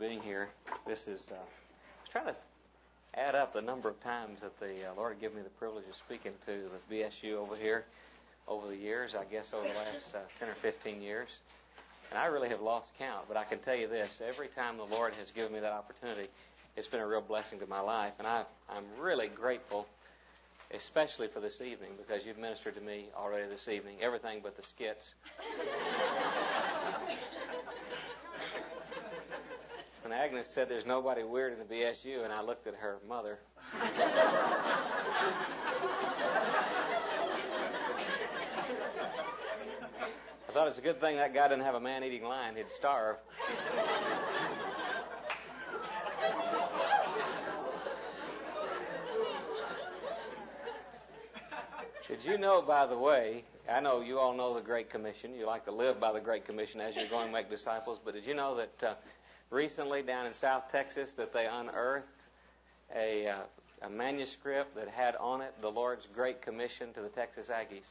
being here. This is, I was trying to add up the number of times that the Lord had given me the privilege of speaking to the BSU over here over the years, I guess over the last 10 or 15 years. And I really have lost count, but I can tell you this, every time the Lord has given me that opportunity, it's been a real blessing to my life. And I'm really grateful, especially for this evening, because you've ministered to me already this evening, everything but the skits. When Agnes said there's nobody weird in the BSU, and I looked at her mother. I thought it's a good thing that guy didn't have a man-eating lion. He'd starve. Did you know, by the way, I know you all know the Great Commission. You like to live by the Great Commission as you're going to make disciples, but did you know that recently down in South Texas that they unearthed a manuscript that had on it the Lord's Great Commission to the Texas Aggies?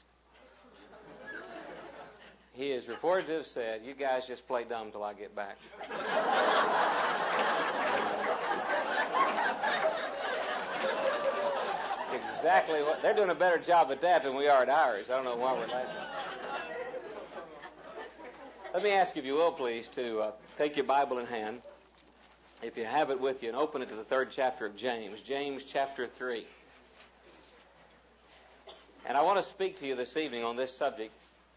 He is reported to have said, "You guys just play dumb till I get back." Exactly what they're doing, a better job at that than we are at ours. I don't know why we're laughing. Let me ask you, if you will, please, to take your Bible in hand, if you have it with you, and open it to the 3rd chapter of James, James chapter 3. And I want to speak to you this evening on this subject,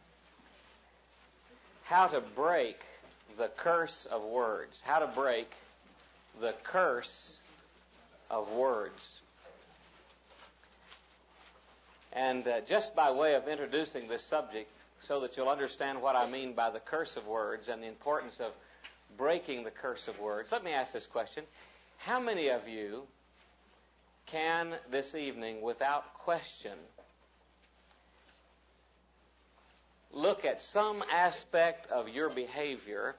how to break the curse of words. How to break the curse of words. And just by way of introducing this subject, so that you'll understand what I mean by the curse of words and the importance of breaking the curse of words, let me ask this question. How many of you can this evening, without question, look at some aspect of your behavior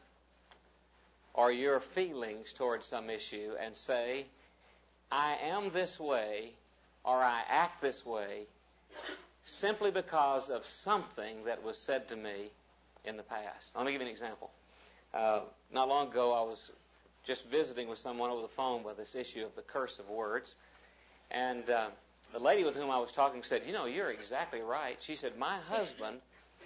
or your feelings towards some issue and say, I am this way or I act this way simply because of something that was said to me in the past? Let me give you an example. Not long ago, I was just visiting with someone over the phone with this issue of the curse of words. And the lady with whom I was talking said, "You know, you're exactly right." She said, "My husband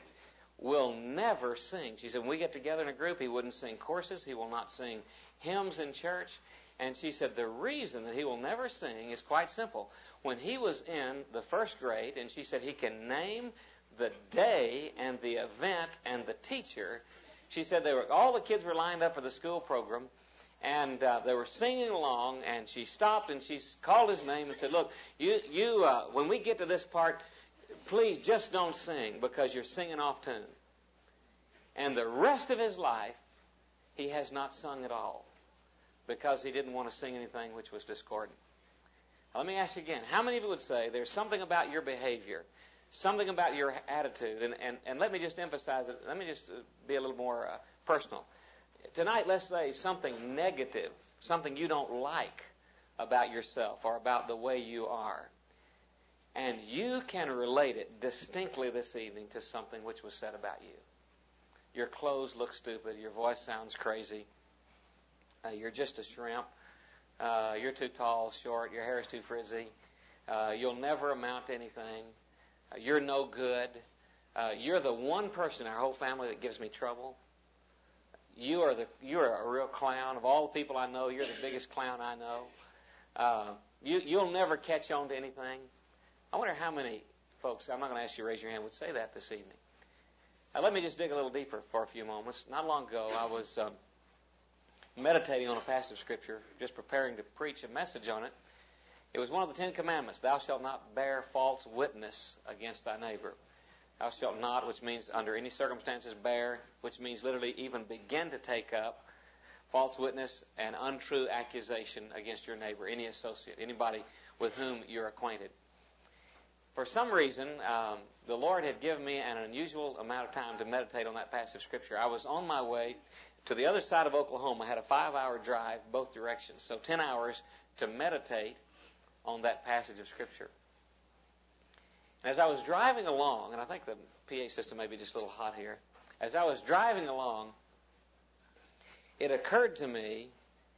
will never sing." She said, "When we get together in a group, he wouldn't sing choruses. He will not sing hymns in church." And she said, the reason that he will never sing is quite simple. When he was in the 1st grade, and she said he can name the day and the event and the teacher. She said all the kids were lined up for the school program, and they were singing along, and she stopped and she called his name and said, "Look, you when we get to this part, please just don't sing because you're singing off tune." And the rest of his life, he has not sung at all, because he didn't want to sing anything which was discordant. Now, let me ask you again, how many of you would say there's something about your behavior, something about your attitude, and let me just emphasize it, let me just be a little more personal. Tonight, let's say something negative, something you don't like about yourself or about the way you are, and you can relate it distinctly this evening to something which was said about you. Your clothes look stupid, your voice sounds crazy, you're just a shrimp, you're too tall, short, your hair is too frizzy, you'll never amount to anything, you're no good, you're the one person in our whole family that gives me trouble, you're a real clown. Of all the people I know, you're the biggest clown I know. You'll never catch on to anything. I wonder how many folks, I'm not going to ask you to raise your hand, would say that this evening. Let me just dig a little deeper for a few moments. Not long ago, I was meditating on a passage of Scripture, just preparing to preach a message on it. It was one of the 10 Commandments. Thou shalt not bear false witness against thy neighbor. Thou shalt not, which means under any circumstances, bear, which means literally even begin to take up false witness and untrue accusation against your neighbor, any associate, anybody with whom you're acquainted. For some reason, the Lord had given me an unusual amount of time to meditate on that passage of Scripture. I was on my way to the other side of Oklahoma. I had a 5-hour drive both directions, so 10 hours to meditate on that passage of Scripture. And as I was driving along, and I think the PA system may be just a little hot here, as I was driving along, it occurred to me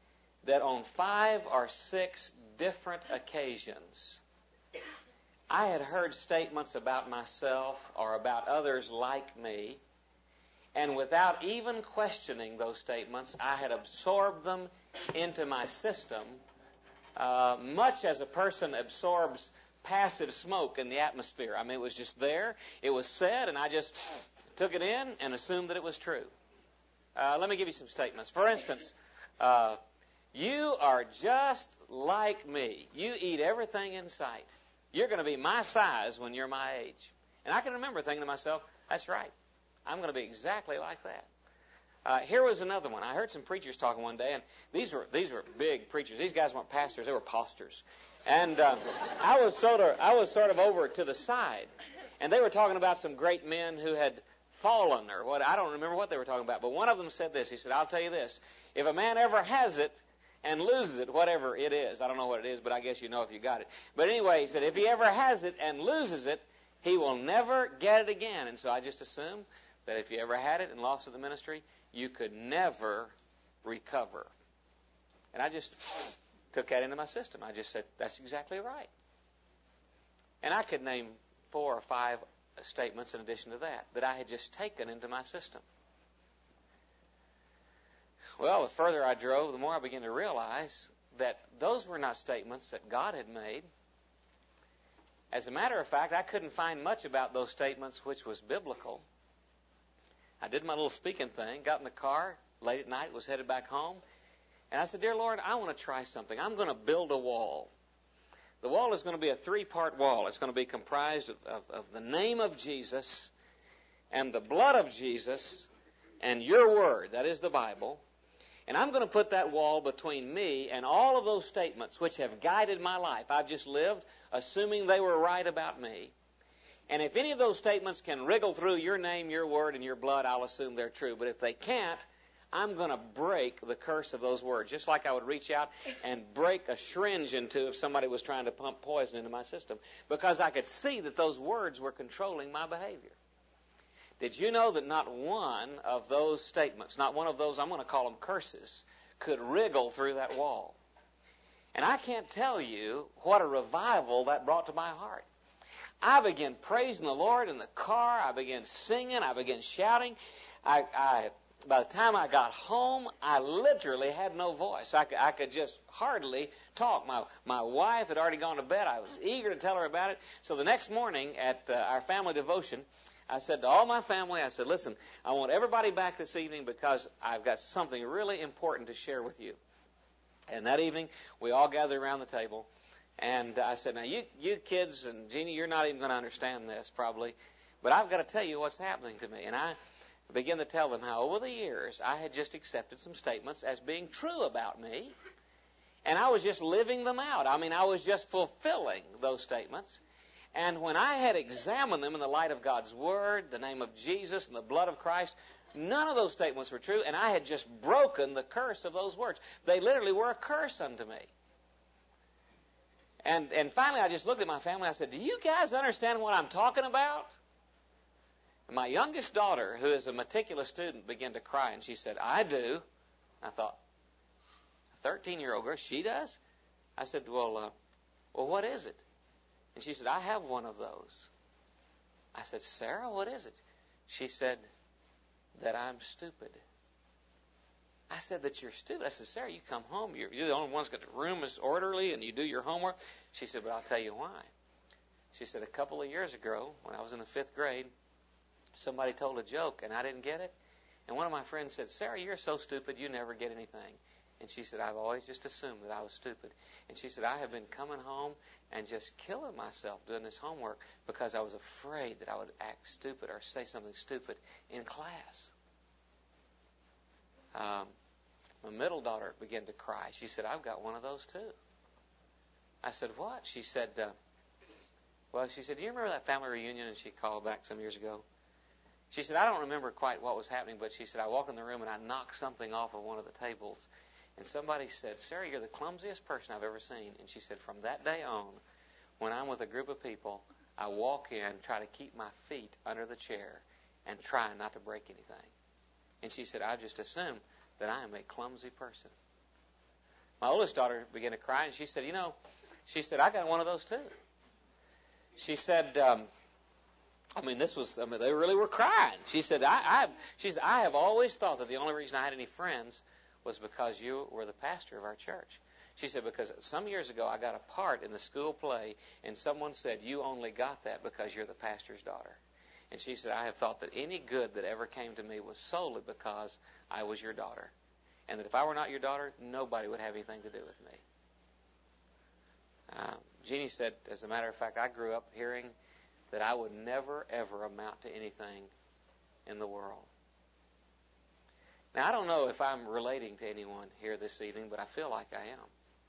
that on 5 or 6 different occasions, I had heard statements about myself or about others like me, and without even questioning those statements, I had absorbed them into my system, much as a person absorbs passive smoke in the atmosphere. I mean, it was just there, it was said, and I just took it in and assumed that it was true. Let me give you some statements. For instance, you are just like me. You eat everything in sight. You're going to be my size when you're my age. And I can remember thinking to myself, that's right. I'm going to be exactly like that. Here was another one. I heard some preachers talking one day, and these were big preachers. These guys weren't pastors; they were posters. And I was sort of over to the side, and they were talking about some great men who had fallen, or what. I don't remember what they were talking about. But one of them said this. He said, "I'll tell you this: if a man ever has it and loses it, whatever it is, I don't know what it is, but I guess you know if you got it. But anyway," he said, "if he ever has it and loses it, he will never get it again." And so I just assumed that if you ever had it and lost it in the ministry, you could never recover. And I just took that into my system. I just said, that's exactly right. And I could name 4 or 5 statements in addition to that I had just taken into my system. Well, the further I drove, the more I began to realize that those were not statements that God had made. As a matter of fact, I couldn't find much about those statements which was biblical. I did my little speaking thing, got in the car late at night, was headed back home, and I said, "Dear Lord, I want to try something. I'm going to build a wall. The wall is going to be a 3-part wall. It's going to be comprised of the name of Jesus and the blood of Jesus and your word, that is the Bible. And I'm going to put that wall between me and all of those statements which have guided my life. I've just lived assuming they were right about me. And if any of those statements can wriggle through your name, your word, and your blood, I'll assume they're true. But if they can't, I'm going to break the curse of those words, just like I would reach out and break a syringe into if somebody was trying to pump poison into my system, because I could see that those words were controlling my behavior." Did you know that not one of those statements, not one of those, I'm going to call them curses, could wriggle through that wall? And I can't tell you what a revival that brought to my heart. I began praising the Lord in the car. I began singing. I began shouting. By the time I got home, I literally had no voice. I could just hardly talk. My wife had already gone to bed. I was eager to tell her about it. So the next morning at our family devotion, I said to all my family, I said, "Listen, I want everybody back this evening because I've got something really important to share with you." And that evening, we all gathered around the table. And I said, "Now, you kids, and Jeannie, you're not even going to understand this probably, but I've got to tell you what's happening to me." And I began to tell them how over the years I had just accepted some statements as being true about me, and I was just living them out. I mean, I was just fulfilling those statements. And when I had examined them in the light of God's Word, the name of Jesus, and the blood of Christ, none of those statements were true, and I had just broken the curse of those words. They literally were a curse unto me. And finally, I just looked at my family. I said, "Do you guys understand what I'm talking about?" And my youngest daughter, who is a meticulous student, began to cry, and she said, "I do." I thought, a 13-year-old girl, she does? I said, well, what is it? And she said, "I have one of those." I said, "Sarah, what is it?" She said, "That I'm stupid." I said, "That you're stupid?" I said, "Sarah, you come home. You're the only one that's got the room is orderly and you do your homework." She said, "But I'll tell you why." She said, "A couple of years ago, when I was in the 5th grade, somebody told a joke and I didn't get it. And one of my friends said, 'Sarah, you're so stupid, you never get anything.' And she said, 'I've always just assumed that I was stupid.' And she said, 'I have been coming home and just killing myself doing this homework because I was afraid that I would act stupid or say something stupid in class.'" My middle daughter began to cry. She said, "I've got one of those too." I said, "What?" She said, she said, "Do you remember that family reunion?" And she called back some years ago. She said, "I don't remember quite what was happening, but she said, I walked in the room and I knocked something off of one of the tables. And somebody said, 'Sarah, you're the clumsiest person I've ever seen.' And she said, from that day on, when I'm with a group of people, I walk in, try to keep my feet under the chair, and try not to break anything." And she said, "I've just assumed that I am a clumsy person." My oldest daughter began to cry, and she said, I got one of those too. She said, they really were crying. She said, I have always thought that the only reason I had any friends was because you were the pastor of our church. She said, because some years ago I got a part in the school play, and someone said, you only got that because you're the pastor's daughter. And she said, I have thought that any good that ever came to me was solely because I was your daughter. And that if I were not your daughter, nobody would have anything to do with me. Jeannie said, as a matter of fact, I grew up hearing that I would never, ever amount to anything in the world. Now, I don't know if I'm relating to anyone here this evening, but I feel like I am.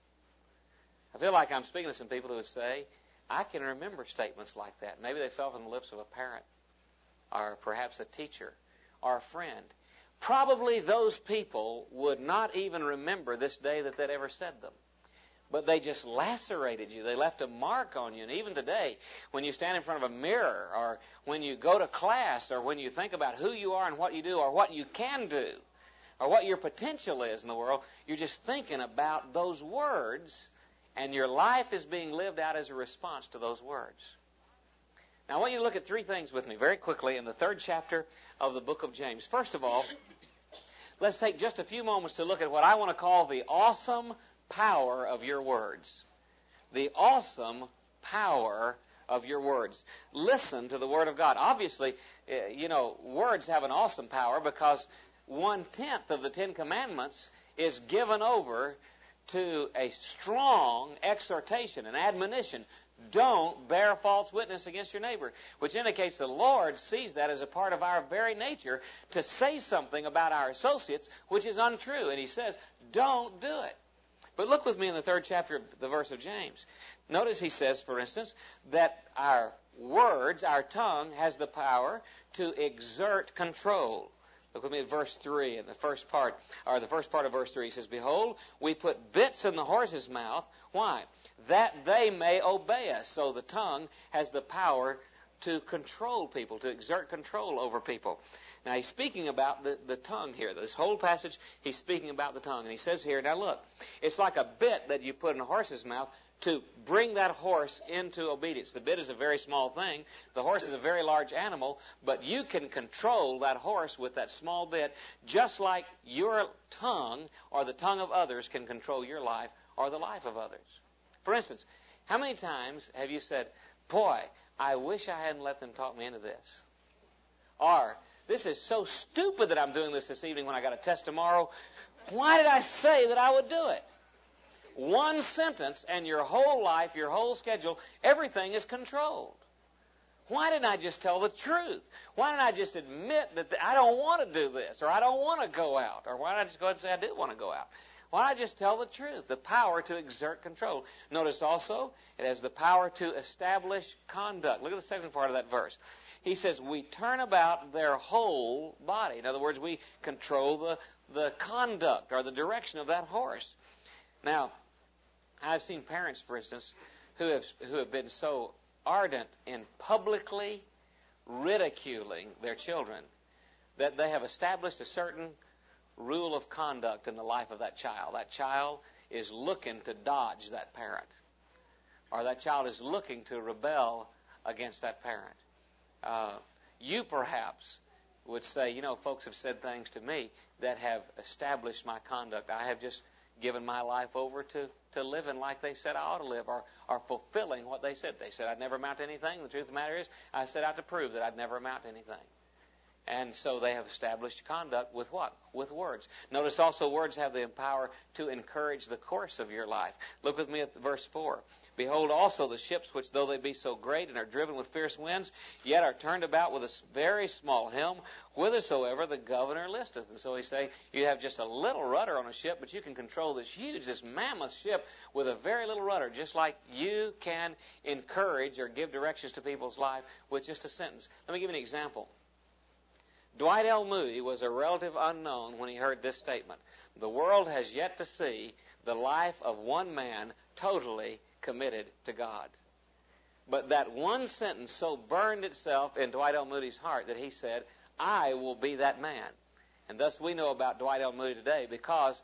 I feel like I'm speaking to some people who would say, I can remember statements like that. Maybe they fell from the lips of a parent, or perhaps a teacher, or a friend. Probably those people would not even remember this day that they'd ever said them. But they just lacerated you. They left a mark on you. And even today, when you stand in front of a mirror, or when you go to class, or when you think about who you are and what you do, or what you can do, or what your potential is in the world, you're just thinking about those words, and your life is being lived out as a response to those words. Now, I want you to look at three things with me very quickly in the 3rd chapter of the book of James. First of all, let's take just a few moments to look at what I want to call the awesome power of your words. The awesome power of your words. Listen to the Word of God. Obviously, words have an awesome power because 1/10 of the 10 Commandments is given over to a strong exhortation, an admonition. Don't bear false witness against your neighbor, which indicates the Lord sees that as a part of our very nature to say something about our associates which is untrue. And he says, don't do it. But look with me in the 3rd chapter of the verse of James. Notice he says, for instance, that our words, our tongue, has the power to exert control. Look with me at verse 3 in the first part of verse 3. He says, behold, we put bits in the horse's mouth. Why? That they may obey us. So the tongue has the power to control people, to exert control over people. Now, he's speaking about the tongue here. This whole passage, he's speaking about the tongue. And he says here, now look, it's like a bit that you put in a horse's mouth to bring that horse into obedience. The bit is a very small thing. The horse is a very large animal, but you can control that horse with that small bit, just like your tongue or the tongue of others can control your life or the life of others. For instance, how many times have you said, boy, I wish I hadn't let them talk me into this? Or, this is so stupid that I'm doing this evening when I got a test tomorrow. Why did I say that I would do it? One sentence and your whole life, your whole schedule, everything is controlled. Why didn't I just tell the truth? Why didn't I just admit that I don't want to do this, or I don't want to go out, or why didn't I just go ahead and say I do want to go out? Why don't I just tell the truth? The power to exert control. Notice also, it has the power to establish conduct. Look at the second part of that verse. He says, we turn about their whole body. In other words, we control the conduct or the direction of that horse. Now, I've seen parents, for instance, who have been so ardent in publicly ridiculing their children that they have established a certain rule of conduct in the life of that child. That child is looking to dodge that parent, or that child is looking to rebel against that parent. You perhaps would say, folks have said things to me that have established my conduct. I have just given my life over to living like they said I ought to live, or fulfilling what they said. They said I'd never amount to anything. The truth of the matter is, I set out to prove that I'd never amount to anything. And so they have established conduct with what? With words. Notice also words have the power to encourage the course of your life. Look with me at verse 4. Behold also the ships which though they be so great and are driven with fierce winds, yet are turned about with a very small helm, whithersoever the governor listeth. And so he's saying you have just a little rudder on a ship, but you can control this mammoth ship with a very little rudder, just like you can encourage or give directions to people's life with just a sentence. Let me give you an example. Dwight L. Moody was a relative unknown when he heard this statement. The world has yet to see the life of one man totally committed to God. But that one sentence so burned itself in Dwight L. Moody's heart that he said, I will be that man. And thus we know about Dwight L. Moody today because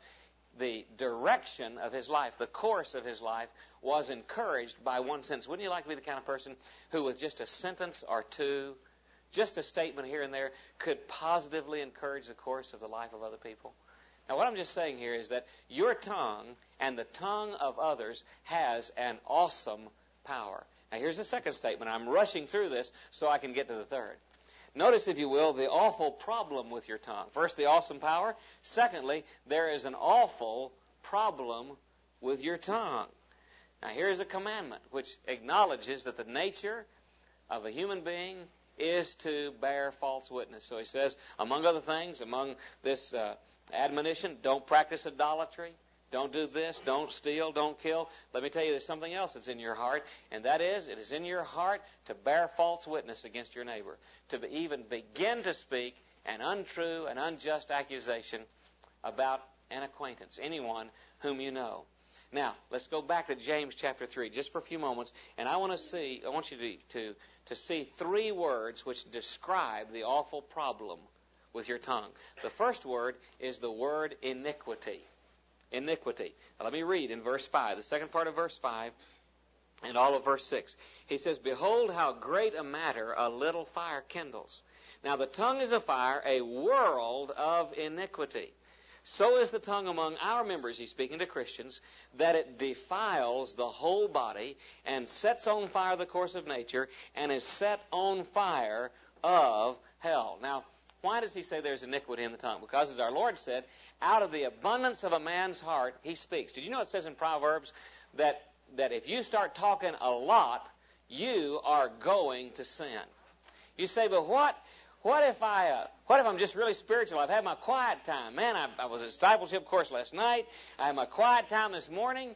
the direction of his life, the course of his life, was encouraged by one sentence. Wouldn't you like to be the kind of person who, with just a sentence or two, just a statement here and there, could positively encourage the course of the life of other people? Now, what I'm just saying here is that your tongue and the tongue of others has an awesome power. Now, here's the second statement. I'm rushing through this so I can get to the third. Notice, if you will, the awful problem with your tongue. First, the awesome power. Secondly, there is an awful problem with your tongue. Now, here's a commandment which acknowledges that the nature of a human being is to bear false witness. So he says, among other things, among this admonition, don't practice idolatry. Don't do this, don't steal, don't kill. Let me tell you, there's something else that's in your heart, and that is, it is in your heart to bear false witness against your neighbor, to even begin to speak an untrue and unjust accusation about an acquaintance, anyone whom you know. Now, let's go back to James chapter 3 just for a few moments, and I want you to see three words which describe the awful problem with your tongue. The first word is the word iniquity. Iniquity. Now, let me read in verse 5, the second part of verse 5 and all of verse 6. He says, behold how great a matter a little fire kindles. Now, the tongue is a fire, a world of iniquity. So is the tongue among our members, he's speaking to Christians, that it defiles the whole body and sets on fire the course of nature and is set on fire of hell. Now, why does he say there's iniquity in the tongue? Because, as our Lord said, out of the abundance of a man's heart, he speaks. Did you know it says in Proverbs that if you start talking a lot, you are going to sin? You say, but what if I'm just really spiritual? I've had my quiet time. Man, I was at a discipleship course last night. I had my quiet time this morning.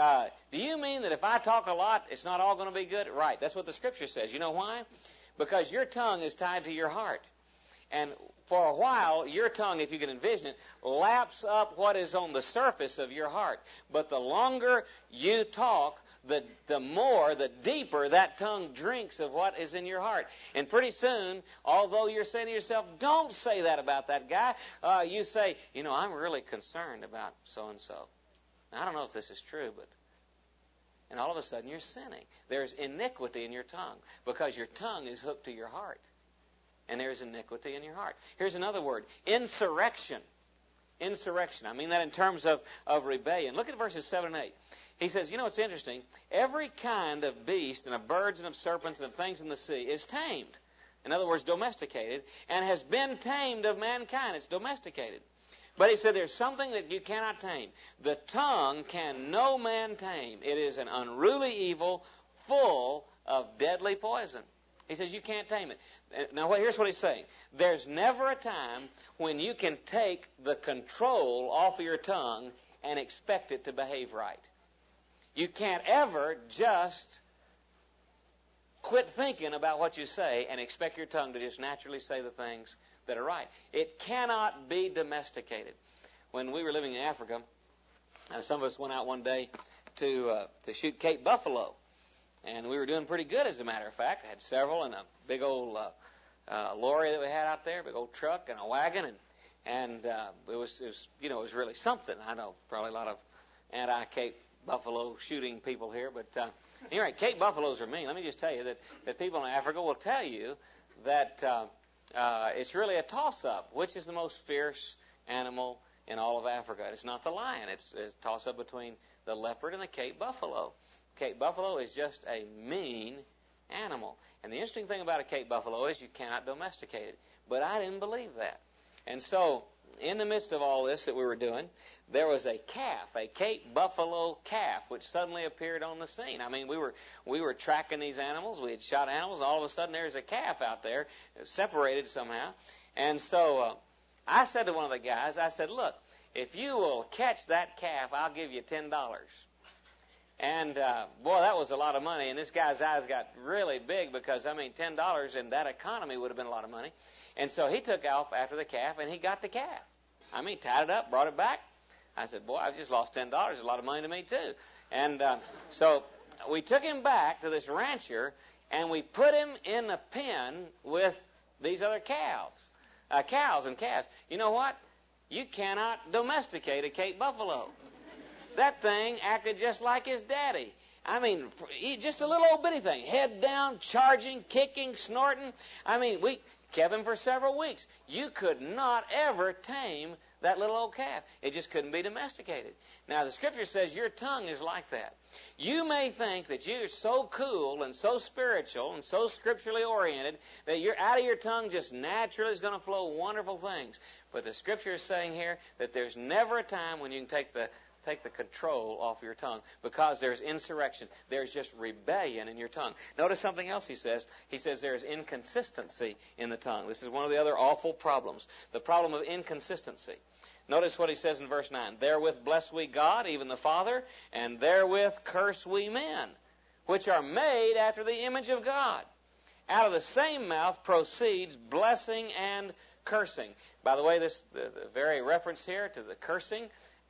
Do you mean that if I talk a lot, it's not all going to be good? Right. That's what the Scripture says. You know why? Because your tongue is tied to your heart. And for a while, your tongue, if you can envision it, laps up what is on the surface of your heart. But the longer you talk, the deeper that tongue drinks of what is in your heart. And pretty soon, although you're saying to yourself, don't say that about that guy, you say, I'm really concerned about so-and-so. Now, I don't know if this is true, and all of a sudden you're sinning. There's iniquity in your tongue because your tongue is hooked to your heart. And there's iniquity in your heart. Here's another word, insurrection. Insurrection. I mean that in terms of rebellion. Look at verses 7 and 8. He says, it's interesting. Every kind of beast and of birds and of serpents and of things in the sea is tamed. In other words, domesticated, and has been tamed of mankind. It's domesticated. But he said there's something that you cannot tame. The tongue can no man tame. It is an unruly evil full of deadly poison. He says you can't tame it. Now, here's what he's saying. There's never a time when you can take the control off of your tongue and expect it to behave right. You can't ever just quit thinking about what you say and expect your tongue to just naturally say the things that are right. It cannot be domesticated. When we were living in Africa, some of us went out one day to shoot Cape buffalo. And we were doing pretty good, as a matter of fact. I had several in a big old lorry that we had out there, big old truck and a wagon, and it was really something. I know probably a lot of anti-Cape buffalo shooting people here, but anyway, Cape buffaloes are mean. Let me just tell you that people in Africa will tell you that it's really a toss-up. Which is the most fierce animal in all of Africa? It's not the lion. It's a toss-up between the leopard and the Cape buffalo. Cape buffalo is just a mean animal. And the interesting thing about a Cape buffalo is you cannot domesticate it. But I didn't believe that. And so, in the midst of all this that we were doing, there was a calf, a Cape buffalo calf, which suddenly appeared on the scene. I mean, we were tracking these animals. We had shot animals, and all of a sudden there's a calf out there, separated somehow. And so I said to one of the guys, I said, look, if you will catch that calf, I'll give you $10. And, boy, that was a lot of money. And this guy's eyes got really big because, $10 in that economy would have been a lot of money. And so he took off after the calf, and he got the calf. Tied it up, brought it back. I said, boy, I've just lost $10. It's a lot of money to me, too. And so we took him back to this rancher, and we put him in a pen with these other cows and calves. You know what? You cannot domesticate a Cape buffalo. That thing acted just like his daddy. I mean, just a little old bitty thing. Head down, charging, kicking, snorting. I mean, we kept him for several weeks. You could not ever tame that little old calf. It just couldn't be domesticated. Now, the Scripture says your tongue is like that. You may think that you're so cool and so spiritual and so scripturally oriented that out of your tongue just naturally is going to flow wonderful things. But the Scripture is saying here that there's never a time when you can take the control off your tongue, because there's insurrection. There's just rebellion in your tongue. Notice something else he says. He says there's inconsistency in the tongue. This is one of the other awful problems, the problem of inconsistency. Notice what he says in verse 9. Therewith bless we God, even the Father, and therewith curse we men, which are made after the image of God. Out of the same mouth proceeds blessing and cursing. By the way, the very reference here to the cursing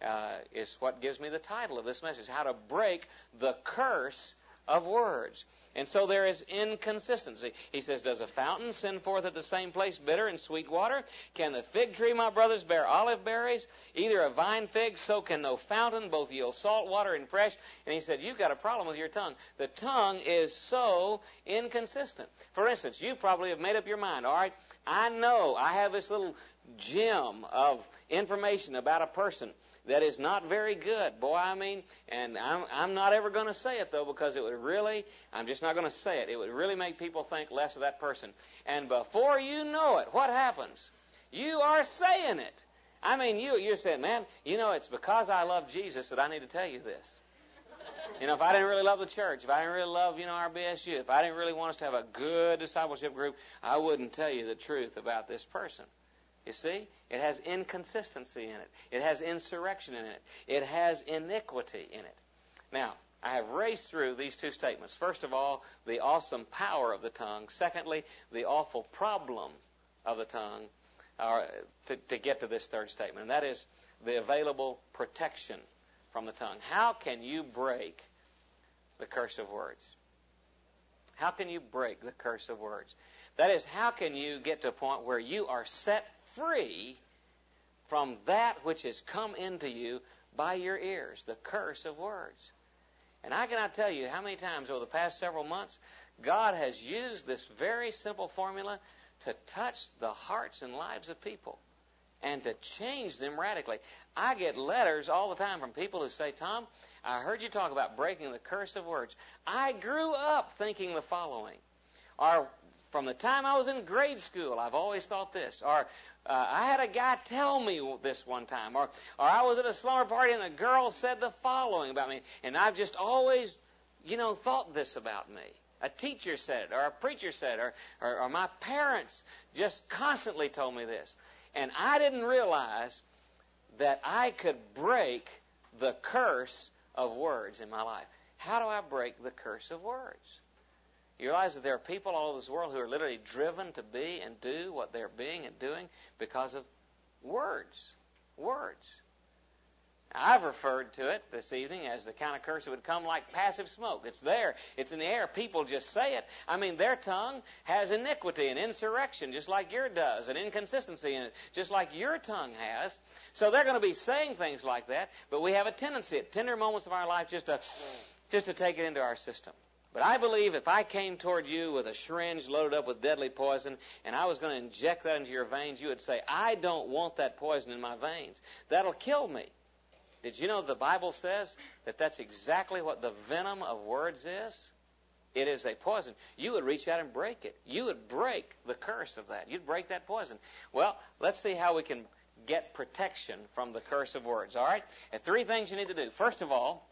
is what gives me the title of this message, How to Break the Curse of Words. And so there is inconsistency. He says, does a fountain send forth at the same place bitter and sweet water? Can the fig tree, my brothers, bear olive berries? Either a vine fig, so can no fountain both yield salt water and fresh. And he said, you've got a problem with your tongue. The tongue is so inconsistent. For instance, you probably have made up your mind, all right, I know I have this little gem of information about a person that is not very good. Boy, I mean, and I'm not ever going to say it, though, because it would really, I'm just not going to say it. It would really make people think less of that person. And before you know it, what happens? You are saying it. I mean, you're saying, man, you know, it's because I love Jesus that I need to tell you this. You know, if I didn't really love the church, if I didn't really love, our BSU, if I didn't really want us to have a good discipleship group, I wouldn't tell you the truth about this person. You see? It has inconsistency in it. It has insurrection in it. It has iniquity in it. Now, I have raced through these two statements. First of all, the awesome power of the tongue. Secondly, the awful problem of the tongue, to get to this third statement. And that is the available protection from the tongue. How can you break the curse of words? How can you break the curse of words? That is, how can you get to a point where you are set free from that which has come into you by your ears, the curse of words? And I cannot tell you how many times over the past several months God has used this very simple formula to touch the hearts and lives of people and to change them radically. I get letters all the time from people who say, Tom, I heard you talk about breaking the curse of words. I grew up thinking the following. Or, from the time I was in grade school, I've always thought this. Or, I had a guy tell me this one time. Or I was at a slumber party and the girl said the following about me. And I've just always, thought this about me. A teacher said it, or a preacher said it, or my parents just constantly told me this. And I didn't realize that I could break the curse of words in my life. How do I break the curse of words? You realize that there are people all over this world who are literally driven to be and do what they're being and doing because of words. Words. Now, I've referred to it this evening as the kind of curse that would come like passive smoke. It's there. It's in the air. People just say it. I mean, their tongue has iniquity and insurrection just like yours does, and inconsistency in it just like your tongue has. So they're going to be saying things like that, but we have a tendency at tender moments of our life just to take it into our system. But I believe if I came toward you with a syringe loaded up with deadly poison and I was going to inject that into your veins, you would say, I don't want that poison in my veins. That'll kill me. Did you know the Bible says that that's exactly what the venom of words is? It is a poison. You would reach out and break it. You would break the curse of that. You'd break that poison. Well, let's see how we can get protection from the curse of words, all right? And three things you need to do. First of all,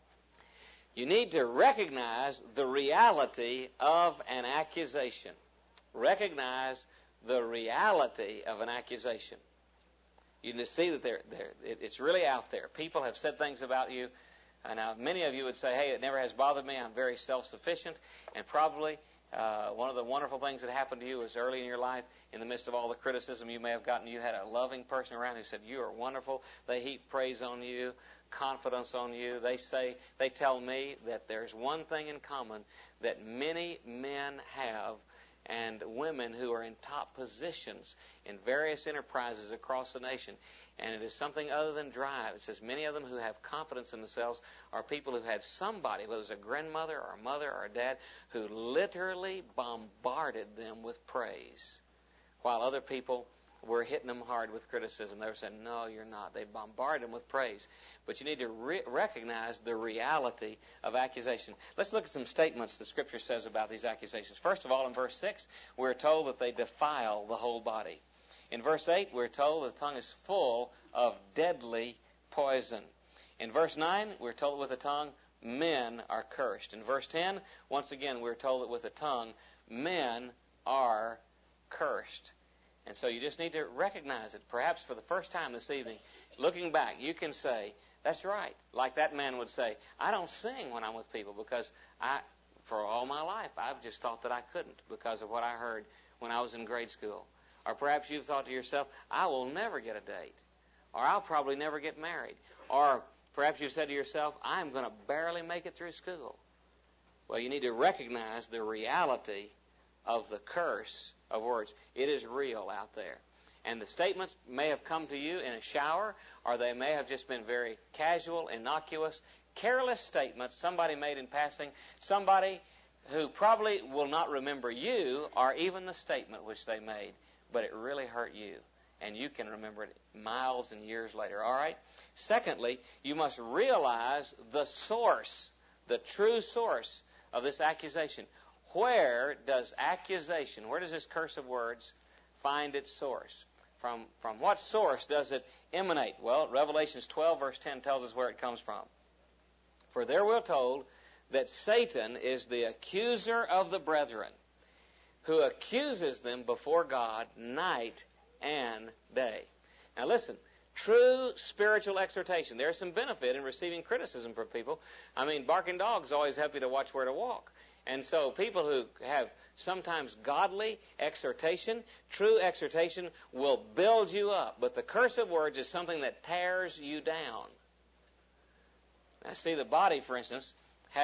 you need to recognize the reality of an accusation. Recognize the reality of an accusation. You need to see that it's really out there. People have said things about you. Now, many of you would say, hey, it never has bothered me. I'm very self-sufficient. And probably one of the wonderful things that happened to you was early in your life, in the midst of all the criticism you may have gotten, you had a loving person around who said, you are wonderful. They heap praise on you, confidence on you. They tell me that there's one thing in common that many men have and women who are in top positions in various enterprises across the nation. And it is something other than drive. It says many of them who have confidence in themselves are people who had somebody, whether it's a grandmother or a mother or a dad, who literally bombarded them with praise, while other people were hitting them hard with criticism. They were saying, no, you're not. They bombarded them with praise. But you need to recognize the reality of accusation. Let's look at some statements the Scripture says about these accusations. First of all, in verse 6, we're told that they defile the whole body. In verse 8, we're told the tongue is full of deadly poison. In verse 9, we're told that with the tongue, men are cursed. In verse 10, once again, we're told that with the tongue, men are cursed. And so you just need to recognize it. Perhaps for the first time this evening, looking back, you can say, that's right. Like that man would say, I don't sing when I'm with people because for all my life, I've just thought that I couldn't because of what I heard when I was in grade school. Or perhaps you've thought to yourself, I will never get a date. Or I'll probably never get married. Or perhaps you've said to yourself, I'm going to barely make it through school. Well, you need to recognize the reality of the curse of words. It is real out there. And the statements may have come to you in a shower, or they may have just been very casual, innocuous, careless statements somebody made in passing, somebody who probably will not remember you or even the statement which they made, but it really hurt you, and you can remember it miles and years later, all right? Secondly, you must realize the source, the true source of this accusation. Where does this curse of words find its source? From what source does it emanate? Well, Revelations 12, verse 10 tells us where it comes from. For there we're told that Satan is the accuser of the brethren, who accuses them before God night and day. Now listen, true spiritual exhortation. There's some benefit in receiving criticism from people. I mean, barking dogs always help you to watch where to walk. And so people who have sometimes godly exhortation, true exhortation, will build you up. But the curse of words is something that tears you down. Now, see, the body, for instance,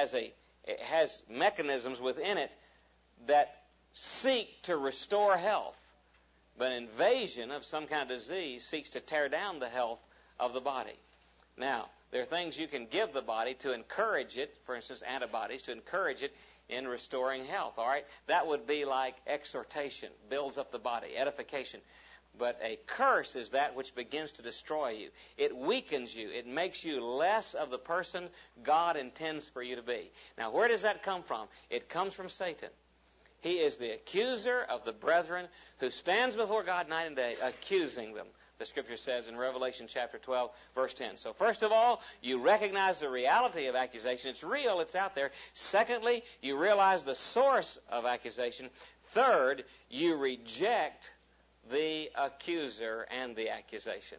has mechanisms within it that seek to restore health. But an invasion of some kind of disease seeks to tear down the health of the body. Now, there are things you can give the body to encourage it, for instance, antibodies, to encourage it in restoring health, all right? That would be like exhortation, builds up the body, edification. But a curse is that which begins to destroy you. It weakens you. It makes you less of the person God intends for you to be. Now, where does that come from? It comes from Satan. He is the accuser of the brethren who stands before God night and day, accusing them, the Scripture says in Revelation chapter 12, verse 10. So first of all, you recognize the reality of accusation. It's real. It's out there. Secondly, you realize the source of accusation. Third, you reject the accuser and the accusation.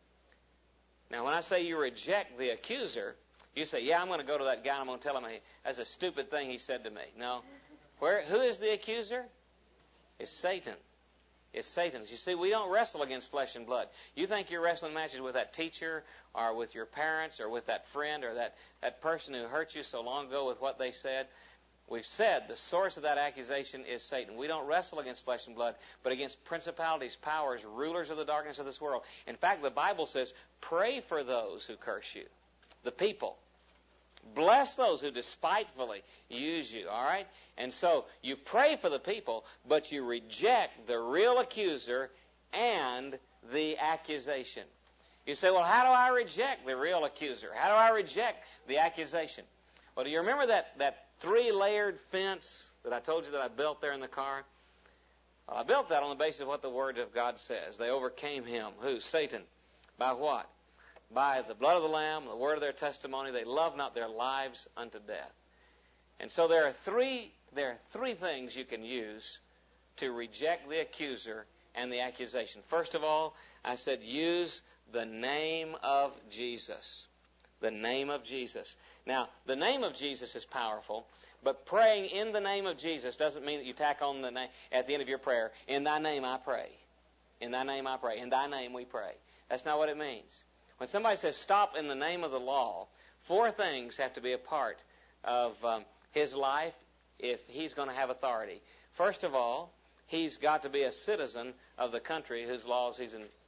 Now, when I say you reject the accuser, you say, yeah, I'm going to go to that guy and I'm going to tell him that's a stupid thing he said to me. No. Who is the accuser? It's Satan. It's Satan. You see, we don't wrestle against flesh and blood. You think you're wrestling matches with that teacher or with your parents or with that friend or that person who hurt you so long ago with what they said. We've said the source of that accusation is Satan. We don't wrestle against flesh and blood, but against principalities, powers, rulers of the darkness of this world. In fact, the Bible says, pray for those who curse you, the people. Bless those who despitefully use you, all right? And so you pray for the people, but you reject the real accuser and the accusation. You say, well, how do I reject the real accuser? How do I reject the accusation? Well, do you remember that three-layered fence that I told you that I built there in the car? Well, I built that on the basis of what the Word of God says. They overcame him. Who? Satan. By what? By the blood of the Lamb, the word of their testimony. They love not their lives unto death. And so there are three things you can use to reject the accuser and the accusation. First of all, I said use the name of Jesus. The name of Jesus. Now, the name of Jesus is powerful, but praying in the name of Jesus doesn't mean that you tack on the name at the end of your prayer, in thy name I pray. In thy name I pray. In thy name we pray. That's not what it means. When somebody says stop in the name of the law, four things have to be a part of his life if he's going to have authority. First of all, he's got to be a citizen of the country whose laws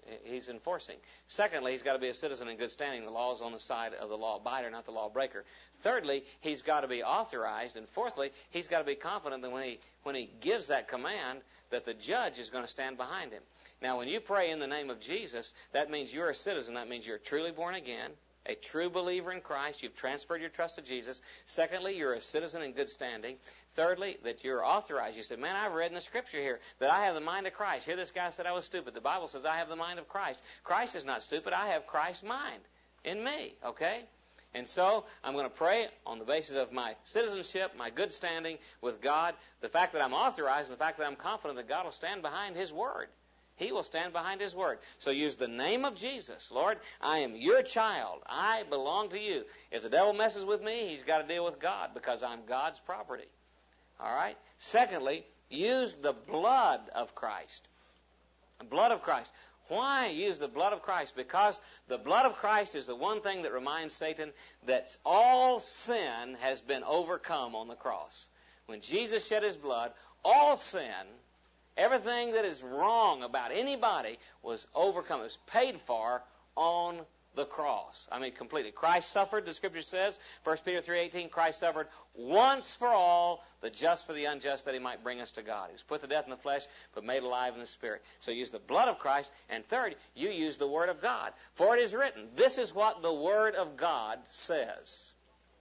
he's enforcing. Secondly, he's got to be a citizen in good standing. The law is on the side of the law abider, not the law breaker. Thirdly, he's got to be authorized. And fourthly, he's got to be confident that when he gives that command, that the judge is going to stand behind him. Now, when you pray in the name of Jesus, that means you're a citizen. That means you're truly born again, a true believer in Christ. You've transferred your trust to Jesus. Secondly, you're a citizen in good standing. Thirdly, that you're authorized. You said, man, I've read in the Scripture here that I have the mind of Christ. Here this guy said I was stupid. The Bible says I have the mind of Christ. Christ is not stupid. I have Christ's mind in me, okay? And so I'm going to pray on the basis of my citizenship, my good standing with God, the fact that I'm authorized, and the fact that I'm confident that God will stand behind His Word. He will stand behind His Word. So use the name of Jesus. Lord, I am your child. I belong to you. If the devil messes with me, he's got to deal with God because I'm God's property. All right? Secondly, use the blood of Christ. The blood of Christ. Why use the blood of Christ? Because the blood of Christ is the one thing that reminds Satan that all sin has been overcome on the cross. When Jesus shed His blood, all sin, everything that is wrong about anybody was overcome. It was paid for on the cross. I mean, completely. Christ suffered, the Scripture says, 1 Peter 3:18, Christ suffered once for all, the just for the unjust, that He might bring us to God. He was put to death in the flesh, but made alive in the Spirit. So use the blood of Christ. And third, you use the Word of God. For it is written, this is what the Word of God says.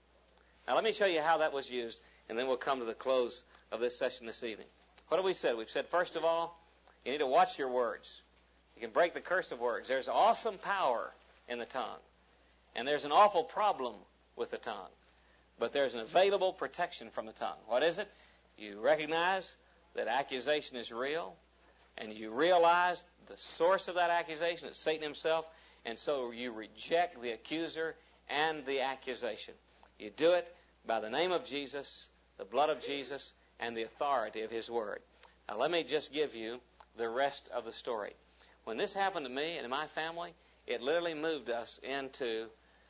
Now let me show you how that was used, and then we'll come to the close of this session this evening. What have we said? We've said, first of all, you need to watch your words. You can break the curse of words. There's awesome power in the tongue. And there's an awful problem with the tongue. But there's an available protection from the tongue. What is it? You recognize that accusation is real, and you realize the source of that accusation is Satan himself, and so you reject the accuser and the accusation. You do it by the name of Jesus, the blood of Jesus, and the authority of His Word. Now let me just give you the rest of the story. When this happened to me and to my family, it literally moved us into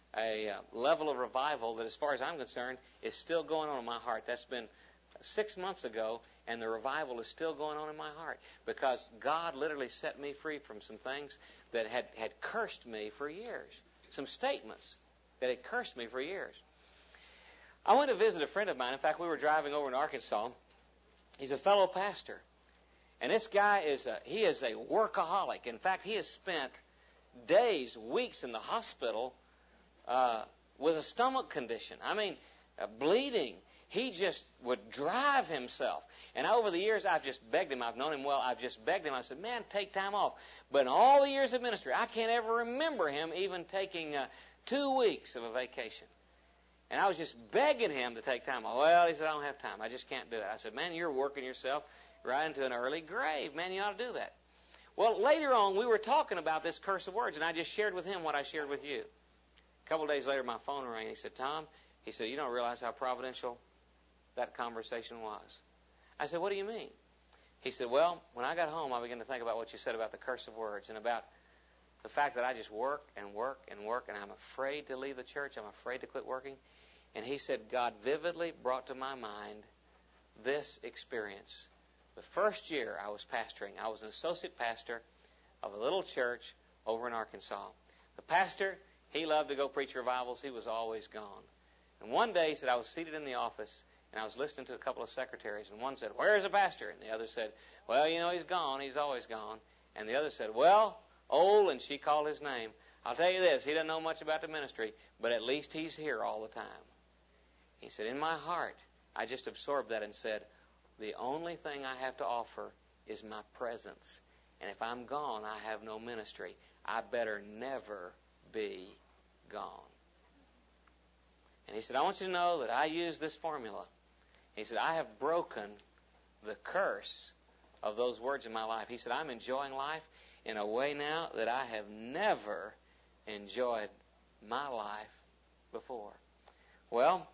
a level of revival that, as far as I'm concerned, is still going on in my heart. That's been 6 months ago, and the revival is still going on in my heart because God literally set me free from some things that had cursed me for years, some statements that had cursed me for years. I went to visit a friend of mine. In fact, we were driving over in Arkansas. He's a fellow pastor. And this guy is a workaholic. In fact, he has spent days, weeks in the hospital with a stomach condition. I mean, bleeding. He just would drive himself. And over the years, I've just begged him. I've known him well. I've just begged him. I said, man, take time off. But in all the years of ministry, I can't ever remember him even taking 2 weeks of a vacation. And I was just begging him to take time off. Well, he said, I don't have time. I just can't do it. I said, man, you're working yourself right into an early grave. Man, you ought to do that. Well, later on, we were talking about this curse of words, and I just shared with him what I shared with you. A couple of days later, my phone rang. He said, Tom, he said, you don't realize how providential that conversation was. I said, what do you mean? He said, well, when I got home, I began to think about what you said about the curse of words and about the fact that I just work and work and work, and I'm afraid to leave the church. I'm afraid to quit working. And he said, God vividly brought to my mind this experience. The first year I was pastoring, I was an associate pastor of a little church over in Arkansas. The pastor, he loved to go preach revivals. He was always gone. And one day, he said, I was seated in the office, and I was listening to a couple of secretaries, and one said, where's the pastor? And the other said, well, you know, he's gone. He's always gone. And the other said, well, old, and she called his name. I'll tell you this, he doesn't know much about the ministry, but at least he's here all the time. He said, in my heart, I just absorbed that and said, the only thing I have to offer is my presence. And if I'm gone, I have no ministry. I better never be gone. And he said, I want you to know that I use this formula. He said, I have broken the curse of those words in my life. He said, I'm enjoying life in a way now that I have never enjoyed my life before. Well,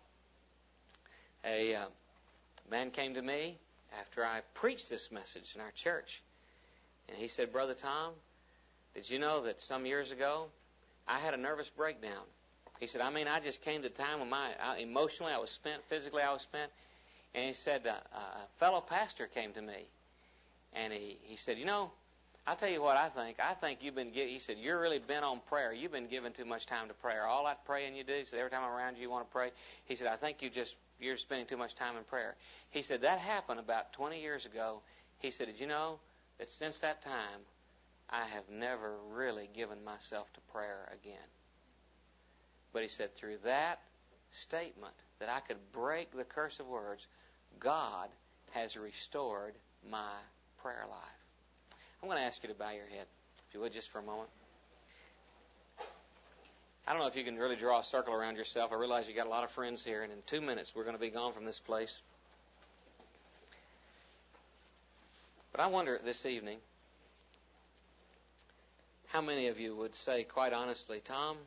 a man came to me after I preached this message in our church. And he said, Brother Tom, did you know that some years ago I had a nervous breakdown? He said, I just came to a time when emotionally I was spent, physically I was spent. And he said, a fellow pastor came to me. And he said, you know, I'll tell you what I think. I think you've been, he said, you're really bent on prayer. You've been giving too much time to prayer. All that praying you do, he said, every time I'm around you, you want to pray. He said, I think you're spending too much time in prayer. He said, that happened about 20 years ago. He said, did you know that since that time, I have never really given myself to prayer again. But he said, through that statement, that I could break the curse of words, God has restored my prayer life. I'm going to ask you to bow your head, if you would, just for a moment. I don't know if you can really draw a circle around yourself. I realize you got a lot of friends here, and in 2 minutes we're going to be gone from this place. But I wonder this evening, how many of you would say, quite honestly, Tom,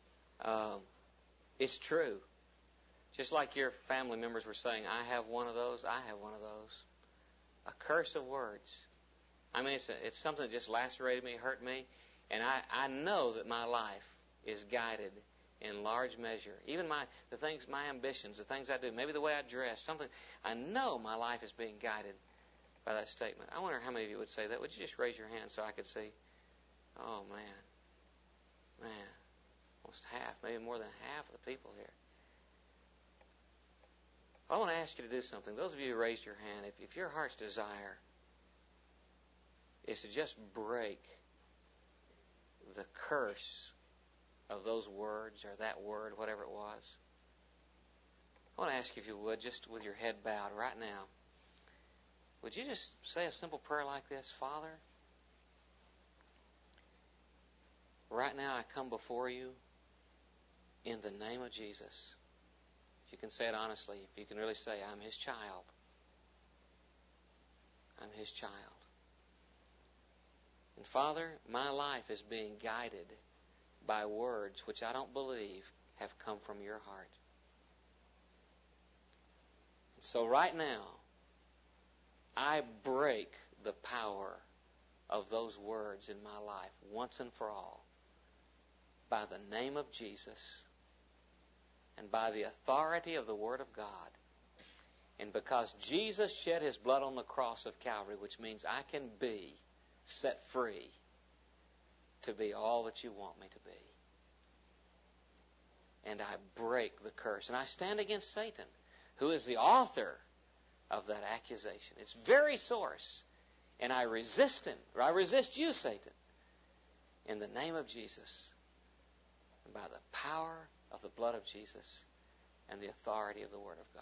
it's true. Just like your family members were saying, I have one of those, I have one of those. A curse of words. I mean, it's something that just lacerated me, hurt me, and I know that my life is guided in large measure. Even my ambitions, the things I do, maybe the way I dress, something, I know my life is being guided by that statement. I wonder how many of you would say that. Would you just raise your hand so I could see? Oh, man, almost half, maybe more than half of the people here. I want to ask you to do something. Those of you who raised your hand, if your heart's desire is to just break the curse of those words or that word, whatever it was, I want to ask you if you would, just with your head bowed right now, would you just say a simple prayer like this? Father, right now I come before you in the name of Jesus. If you can say it honestly, if you can really say, I'm His child. I'm His child. And Father, my life is being guided by words which I don't believe have come from your heart. And so right now, I break the power of those words in my life once and for all by the name of Jesus and by the authority of the Word of God. And because Jesus shed His blood on the cross of Calvary, which means I can be set free to be all that you want me to be. And I break the curse. And I stand against Satan, who is the author of that accusation. Its very source. And I resist him, or I resist you, Satan, in the name of Jesus, and by the power of the blood of Jesus and the authority of the Word of God.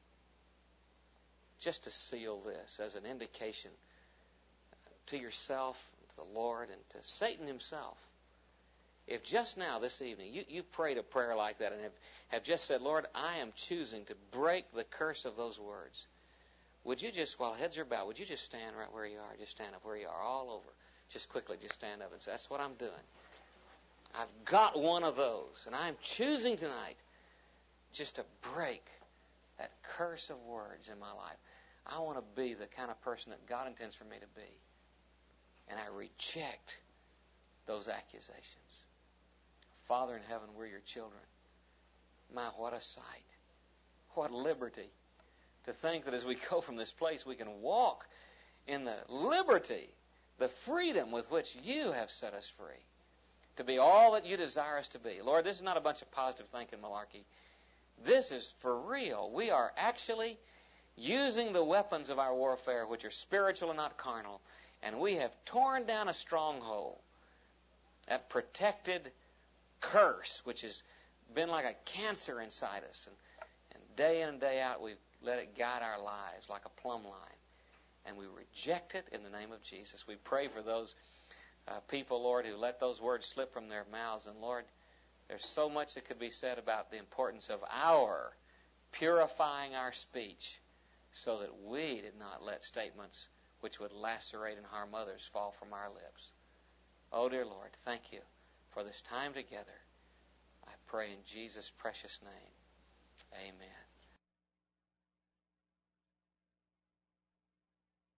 Just to seal this as an indication to yourself, to the Lord, and to Satan himself. If just now, this evening, you prayed a prayer like that and have just said, Lord, I am choosing to break the curse of those words, would you just, while heads are bowed, would you just stand right where you are? Just stand up where you are, all over. Just quickly, just stand up and say, that's what I'm doing. I've got one of those, and I'm choosing tonight just to break that curse of words in my life. I want to be the kind of person that God intends for me to be. And I reject those accusations. Father in heaven, we're your children. My, what a sight. What liberty. To think that as we go from this place, we can walk in the liberty, the freedom with which you have set us free. To be all that you desire us to be. Lord, this is not a bunch of positive thinking malarkey. This is for real. We are actually using the weapons of our warfare, which are spiritual and not carnal. And we have torn down a stronghold, that protected curse, which has been like a cancer inside us. And day in and day out, we've let it guide our lives like a plumb line. And we reject it in the name of Jesus. We pray for those people, Lord, who let those words slip from their mouths. And, Lord, there's so much that could be said about the importance of our purifying our speech so that we did not let statements which would lacerate and harm others fall from our lips. Oh, dear Lord, thank you for this time together. I pray in Jesus' precious name. Amen.